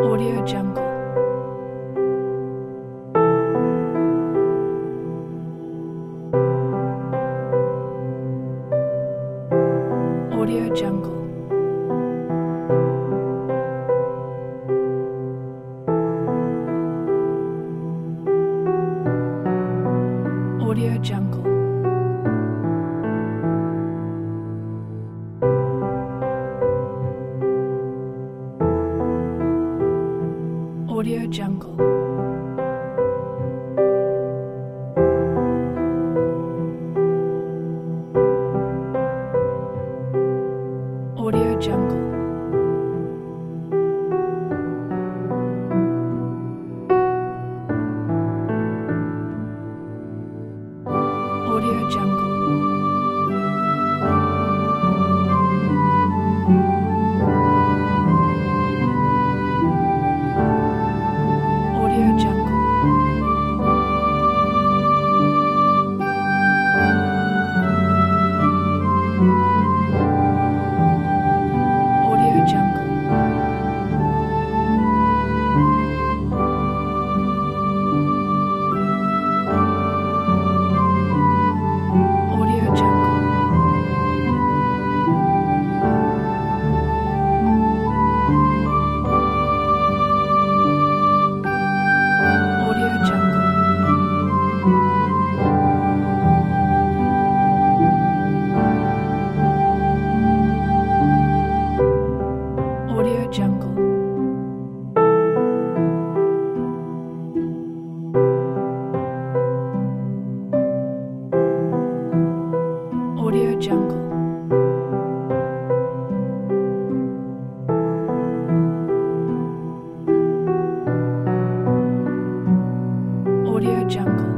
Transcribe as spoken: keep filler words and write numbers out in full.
Audio Jungle. Audio Jungle. Audio Jungle. Audio Jungle. Audio Jungle. Audio Jungle. Audio Jungle. Audio Jungle. Audio Jungle. Audio Jungle. Audio Jungle. Audio Jungle. Audio Jungle.